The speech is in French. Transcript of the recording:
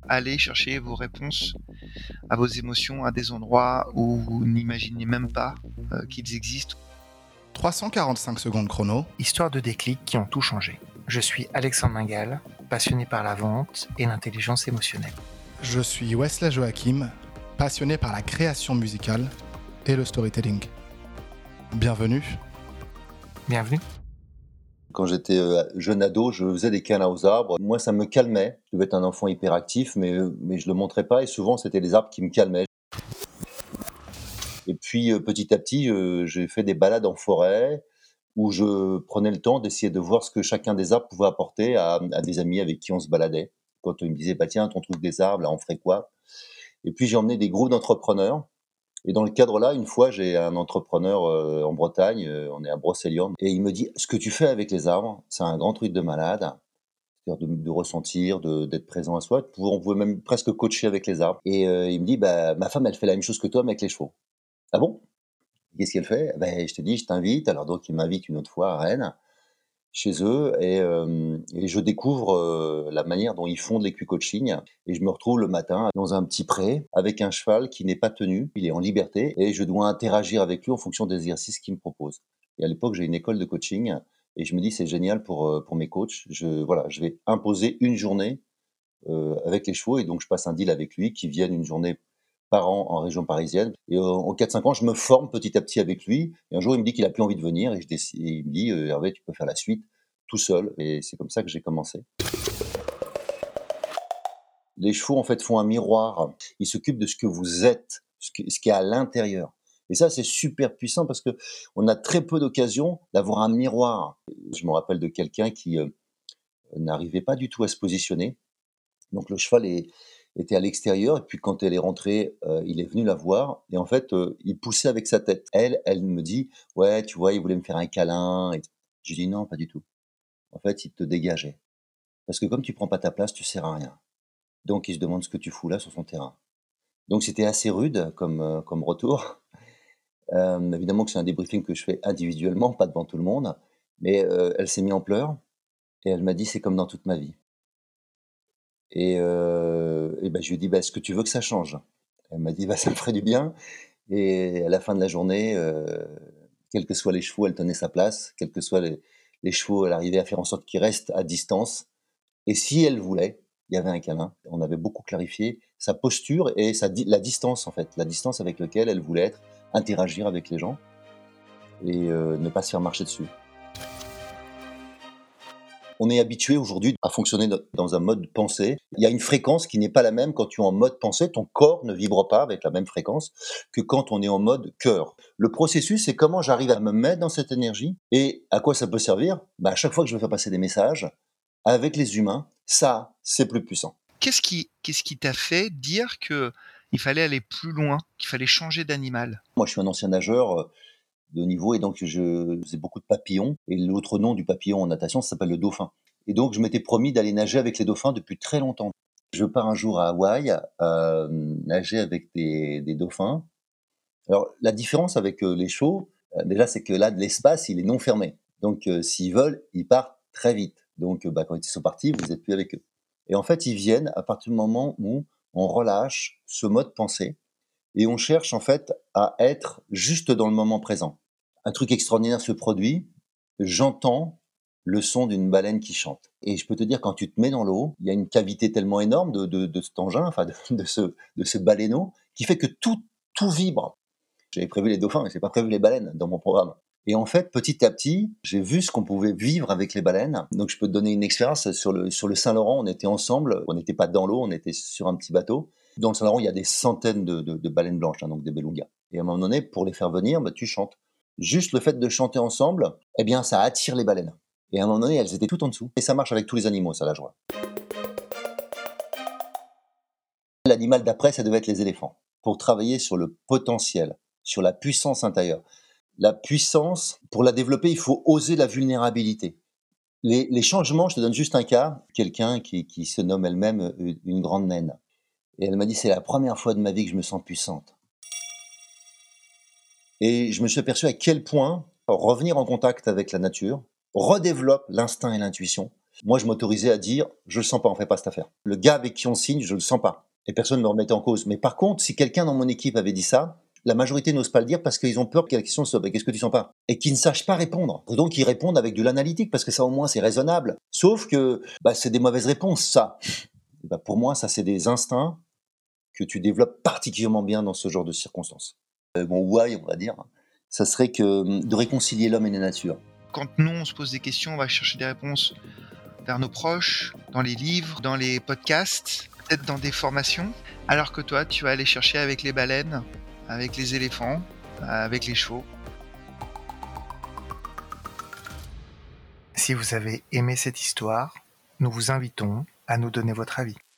aller chercher vos réponses à vos émotions à des endroits où vous n'imaginez même pas qu'ils existent. 345 secondes chrono. Histoire de déclics qui ont tout changé. Je suis Alexandre Mingal, passionné par la vente et l'intelligence émotionnelle. Je suis Wesley Joachim, passionné par la création musicale et le storytelling. Bienvenue. Bienvenue. Quand j'étais jeune ado, je faisais des câlins aux arbres. Moi, ça me calmait. Je devais être un enfant hyperactif, mais je le montrais pas. Et souvent, c'était les arbres qui me calmaient. Et puis, petit à petit, j'ai fait des balades en forêt où je prenais le temps d'essayer de voir ce que chacun des arbres pouvait apporter à des amis avec qui on se baladait. Quand ils me disaient, bah tiens, ton truc des arbres, là, on ferait quoi? Et puis, j'ai emmené des groupes d'entrepreneurs. Et dans le cadre-là, une fois, j'ai un entrepreneur en Bretagne, on est à Brocéliande, et il me dit: «Ce que tu fais avec les arbres, c'est un grand truc de malade, c'est-à-dire de ressentir, d'être présent à soi. On pouvait même presque coacher avec les arbres». Et il me dit: «Bah, ma femme, elle fait la même chose que toi, mais avec les chevaux». «Ah bon? Qu'est-ce qu'elle fait?» «Beh, je te dis, je t'invite». Alors donc il m'invite une autre fois à Rennes, chez eux, et je découvre la manière dont ils font de l'équicoaching, et je me retrouve le matin dans un petit pré avec un cheval qui n'est pas tenu, il est en liberté, et je dois interagir avec lui en fonction des exercices qu'il me propose. Et à l'époque, j'ai une école de coaching et je me dis: «C'est génial pour mes coachs». Je vais imposer une journée avec les chevaux, et donc je passe un deal avec lui qui vienne une journée par an en région parisienne, et en 4-5 ans, je me forme petit à petit avec lui, et un jour, il me dit qu'il a plus envie de venir, et il me dit: «Hervé, tu peux faire la suite tout seul», et c'est comme ça que j'ai commencé. Les chevaux, en fait, font un miroir. Ils s'occupent de ce que vous êtes, ce qui est à l'intérieur, et ça, c'est super puissant parce que on a très peu d'occasions d'avoir un miroir. Je me rappelle de quelqu'un qui, n'arrivait pas du tout à se positionner. Donc le cheval était à l'extérieur, et puis quand elle est rentrée, il est venu la voir, et en fait, il poussait avec sa tête. Elle me dit: «Ouais, tu vois, il voulait me faire un câlin et» J'ai dit: «Non, pas du tout. En fait, il te dégageait. Parce que comme tu prends pas ta place, tu sers à rien. Donc il se demande ce que tu fous là sur son terrain». Donc c'était assez rude comme retour. Évidemment que c'est un débriefing que je fais individuellement, pas devant tout le monde, mais elle s'est mise en pleurs et elle m'a dit: «C'est comme dans toute ma vie». Et bah, je lui ai dit: «Bah, est-ce que tu veux que ça change?» Elle m'a dit: «Bah, ça me ferait du bien». Et à la fin de la journée, quels que soient les chevaux, elle tenait sa place. Quels que soient les chevaux, elle arrivait à faire en sorte qu'ils restent à distance, et si elle voulait, il y avait un câlin. On avait beaucoup clarifié sa posture et la distance, en fait, la distance avec laquelle elle voulait être, interagir avec les gens, et ne pas se faire marcher dessus. On est habitué aujourd'hui à fonctionner dans un mode pensée. Il y a une fréquence qui n'est pas la même quand tu es en mode pensée. Ton corps ne vibre pas avec la même fréquence que quand on est en mode cœur. Le processus, c'est comment j'arrive à me mettre dans cette énergie, et à quoi ça peut servir. Bah, à chaque fois que je veux faire passer des messages avec les humains, ça, c'est plus puissant. Qu'est-ce qui t'a fait dire que il fallait aller plus loin, qu'il fallait changer d'animal? Moi, je suis un ancien nageur de haut niveau, et donc je faisais beaucoup de papillons. Et l'autre nom du papillon en natation, ça s'appelle le dauphin. Et donc, je m'étais promis d'aller nager avec les dauphins depuis très longtemps. Je pars un jour à Hawaï, nager avec des dauphins. Alors, la différence avec les chevaux, déjà, c'est que là, de l'espace, il est non fermé. Donc, s'ils veulent, ils partent très vite. Donc, bah, quand ils sont partis, vous n'êtes plus avec eux. Et en fait, ils viennent à partir du moment où on relâche ce mode pensée, et on cherche en fait à être juste dans le moment présent. Un truc extraordinaire se produit, j'entends le son d'une baleine qui chante. Et je peux te dire, quand tu te mets dans l'eau, il y a une cavité tellement énorme de cet engin, enfin de ce baleineau, qui fait que tout vibre. J'avais prévu les dauphins, mais j'ai pas prévu les baleines dans mon programme. Et en fait, petit à petit, j'ai vu ce qu'on pouvait vivre avec les baleines. Donc, je peux te donner une expérience sur le Saint-Laurent. On était ensemble, on n'était pas dans l'eau, on était sur un petit bateau. Dans le Saint-Laurent, il y a des centaines de baleines blanches, donc des belugas. Et à un moment donné, pour les faire venir, bah, tu chantes. Juste le fait de chanter ensemble, eh bien, ça attire les baleines. Et à un moment donné, elles étaient toutes en dessous. Et ça marche avec tous les animaux, ça, la joie. L'animal d'après, ça devait être les éléphants. Pour travailler sur le potentiel, sur la puissance intérieure. La puissance, pour la développer, il faut oser la vulnérabilité. Les changements, je te donne juste un cas, quelqu'un qui se nomme elle-même une grande naine. Et elle m'a dit: «C'est la première fois de ma vie que je me sens puissante». Et je me suis aperçu à quel point revenir en contact avec la nature redéveloppe l'instinct et l'intuition. Moi, je m'autorisais à dire, je le sens pas, on fait pas cette affaire. Le gars avec qui on signe, je le sens pas. Et personne ne me remettait en cause. Mais par contre, si quelqu'un dans mon équipe avait dit ça, la majorité n'ose pas le dire parce qu'ils ont peur que la question soit qu'est-ce que tu sens pas et qu'ils ne sachent pas répondre. Donc ils répondent avec de l'analytique parce que ça au moins c'est raisonnable. Sauf que c'est des mauvaises réponses ça. Pour moi ça c'est des instincts que tu développes particulièrement bien dans ce genre de circonstances. Mon why on va dire, ça serait que de réconcilier l'homme et la nature. Quand nous on se pose des questions, on va chercher des réponses vers nos proches, dans les livres, dans les podcasts, peut-être dans des formations, alors que toi tu vas aller chercher avec les baleines, avec les éléphants, avec les chevaux. Si vous avez aimé cette histoire, nous vous invitons à nous donner votre avis.